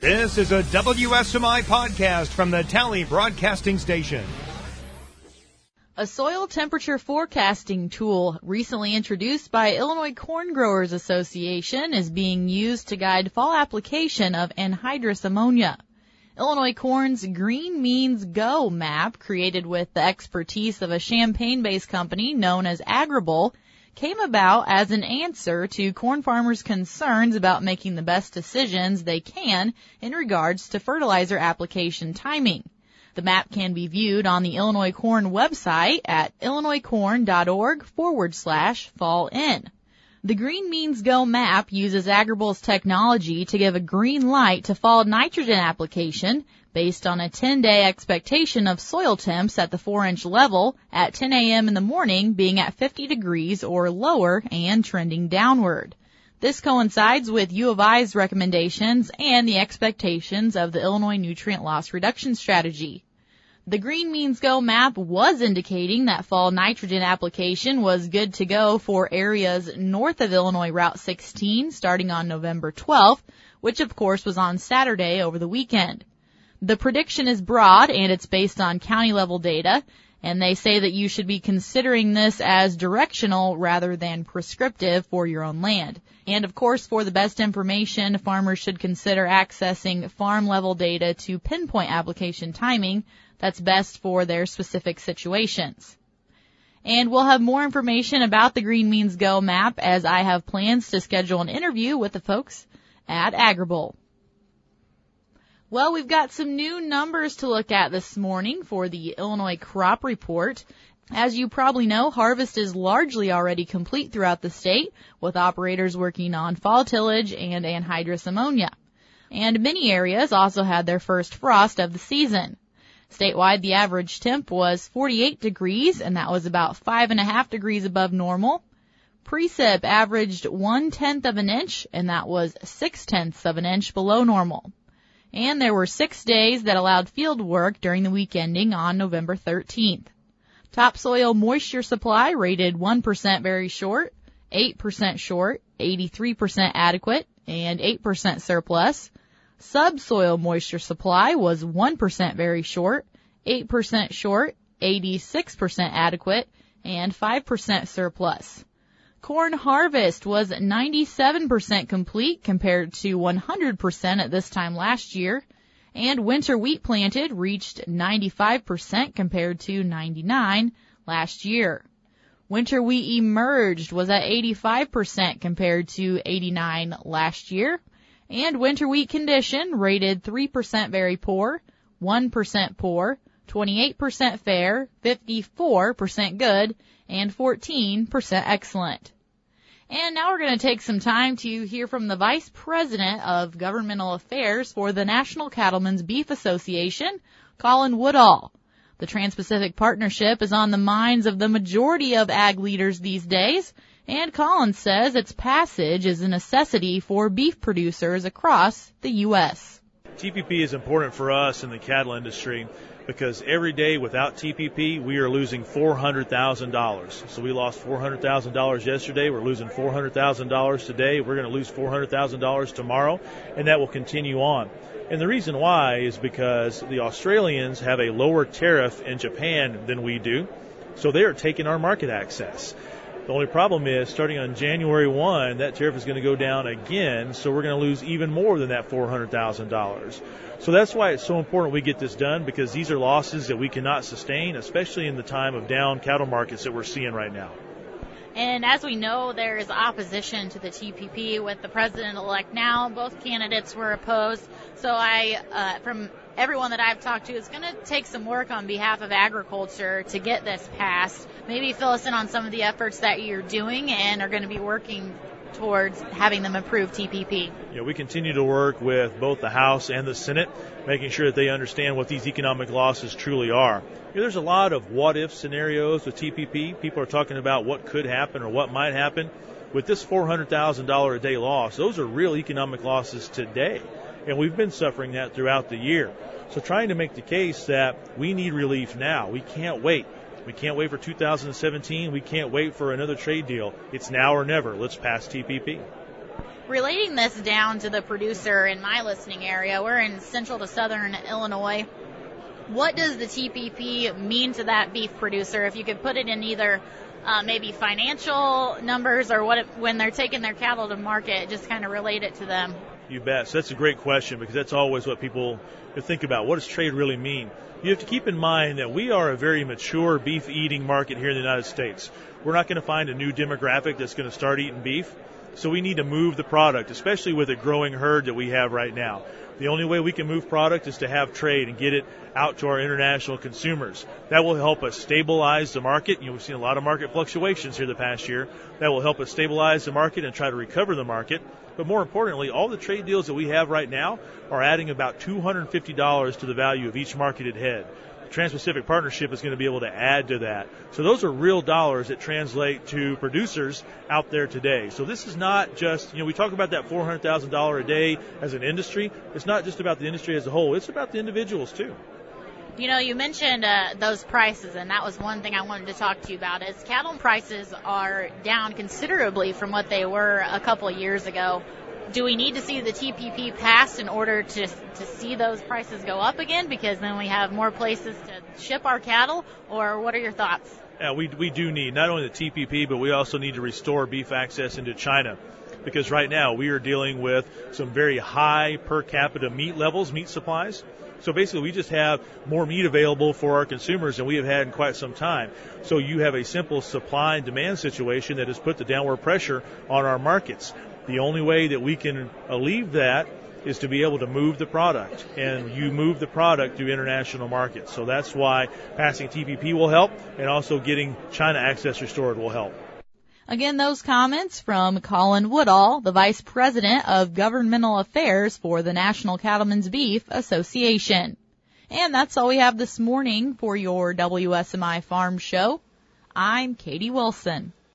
This is a WSMI podcast from the Tally Broadcasting Station. A soil temperature forecasting tool recently introduced by Illinois Corn Growers Association is being used to guide fall application of anhydrous ammonia. Illinois Corn's Green Means Go map, created with the expertise of a Champaign-based company known as Agrible, came about as an answer to corn farmers' concerns about making the best decisions they can in regards to fertilizer application timing. The map can be viewed on the Illinois Corn website at illinoiscorn.org/fall-in. The Green Means Go map uses Agrible's technology to give a green light to fall nitrogen application based on a 10-day expectation of soil temps at the 4-inch level at 10 a.m. in the morning being at 50 degrees or lower and trending downward. This coincides with U of I's recommendations and the expectations of the Illinois Nutrient Loss Reduction Strategy. The Green Means Go map was indicating that fall nitrogen application was good to go for areas north of Illinois Route 16 starting on November 12th, which of course was on Saturday over the weekend. The prediction is broad and it's based on county-level data, and they say that you should be considering this as directional rather than prescriptive for your own land. And of course, for the best information, farmers should consider accessing farm-level data to pinpoint application timing that's best for their specific situations. And we'll have more information about the Green Means Go map as I have plans to schedule an interview with the folks at Agrible. Well, we've got some new numbers to look at this morning for the Illinois Crop Report. As you probably know, harvest is largely already complete throughout the state, with operators working on fall tillage and anhydrous ammonia. And many areas also had their first frost of the season. Statewide, the average temp was 48 degrees, and that was about 5.5 degrees above normal. Precip averaged 1/10 of an inch, and that was 6/10 of an inch below normal. And there were 6 days that allowed field work during the week ending on November 13th. Topsoil moisture supply rated 1% very short, 8% short, 83% adequate, and 8% surplus. Subsoil moisture supply was 1% very short, 8% short, 86% adequate, and 5% surplus. Corn harvest was 97% complete compared to 100% at this time last year, and winter wheat planted reached 95% compared to 99% last year. Winter wheat emerged was at 85% compared to 89% last year. And winter wheat condition rated 3% very poor, 1% poor, 28% fair, 54% good, and 14% excellent. And now we're going to take some time to hear from the Vice President of Governmental Affairs for the National Cattlemen's Beef Association, Colin Woodall. The Trans-Pacific Partnership is on the minds of the majority of ag leaders these days, and Collins says its passage is a necessity for beef producers across the U.S. TPP is important for us in the cattle industry because every day without TPP, we are losing $400,000. So we lost $400,000 yesterday. We're losing $400,000 today. We're going to lose $400,000 tomorrow, and that will continue on. And the reason why is because the Australians have a lower tariff in Japan than we do, so they are taking our market access. The only problem is, starting on January 1, that tariff is going to go down again, so we're going to lose even more than that $400,000. So that's why it's so important we get this done, because these are losses that we cannot sustain, especially in the time of down cattle markets that we're seeing right now. And as we know, there is opposition to the TPP with the president-elect now. Both candidates were opposed. So from everyone that I've talked to, it's going to take some work on behalf of agriculture to get this passed. Maybe fill us in on some of the efforts that you're doing and are going to be working towards having them approve TPP. Yeah, we continue to work with both the House and the Senate, making sure that they understand what these economic losses truly are. There's a lot of what-if scenarios with TPP. People are talking about what could happen or what might happen. With this $400,000 a day loss, those are real economic losses today, and we've been suffering that throughout the year. So trying to make the case that we need relief now. We can't wait. We can't wait for 2017. We can't wait for another trade deal. It's now or never. Let's pass TPP. Relating this down to the producer in my listening area, we're in central to southern Illinois. What does the TPP mean to that beef producer? If you could put it in either maybe financial numbers or when they're taking their cattle to market, just kind of relate it to them. You bet. So that's a great question, because that's always what people think about. What does trade really mean? You have to keep in mind that we are a very mature beef eating market here in the United States. We're not going to find a new demographic that's going to start eating beef. So we need to move the product, especially with a growing herd that we have right now. The only way we can move product is to have trade and get it out to our international consumers. That will help us stabilize the market. We've seen a lot of market fluctuations here the past year. That will help us stabilize the market and try to recover the market. But more importantly, all the trade deals that we have right now are adding about $250 to the value of each marketed head. Trans-Pacific Partnership is going to be able to add to that. So those are real dollars that translate to producers out there today. So this is not just, we talk about that $400,000 a day as an industry. It's not just about the industry as a whole. It's about the individuals too. You mentioned those prices, and that was one thing I wanted to talk to you about, is cattle prices are down considerably from what they were a couple of years ago. Do we need to see the TPP passed in order to see those prices go up again, because then we have more places to ship our cattle, or what are your thoughts? Yeah, we do need not only the TPP, but we also need to restore beef access into China, because right now we are dealing with some very high per capita meat levels, meat supplies. So basically we just have more meat available for our consumers than we have had in quite some time. So you have a simple supply and demand situation that has put the downward pressure on our markets. The only way that we can alleviate that is to be able to move the product, and you move the product through international markets. So that's why passing TPP will help, and also getting China access restored will help. Again, those comments from Colin Woodall, the Vice President of Governmental Affairs for the National Cattlemen's Beef Association. And that's all we have this morning for your WSMI Farm Show. I'm Katie Wilson.